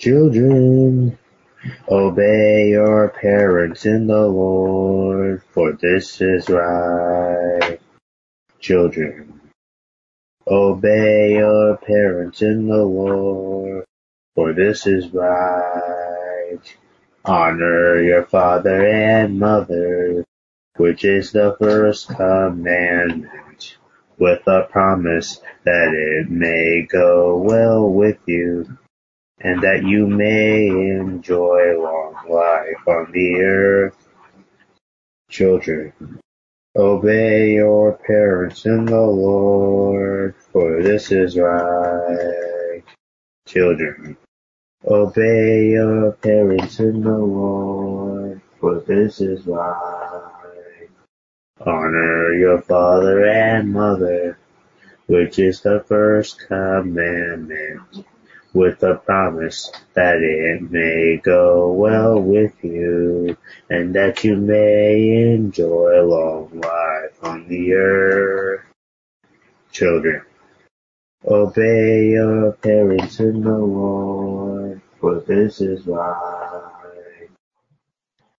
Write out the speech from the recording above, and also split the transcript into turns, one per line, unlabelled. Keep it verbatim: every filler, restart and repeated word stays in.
Children, obey your parents in the Lord, for this is right. Children, obey your parents in the Lord, for this is right. Honor your father and mother, which is the first commandment, with a promise that it may go well with you, and that you may enjoy long life on the earth. Children, obey your parents in the Lord, for this is right. Children, obey your parents in the Lord, for this is right. Honor your father and mother, which is the first commandment, with a promise that it may go well with you, and that you may enjoy long life on the earth. Children, obey your parents in the Lord, for this is right.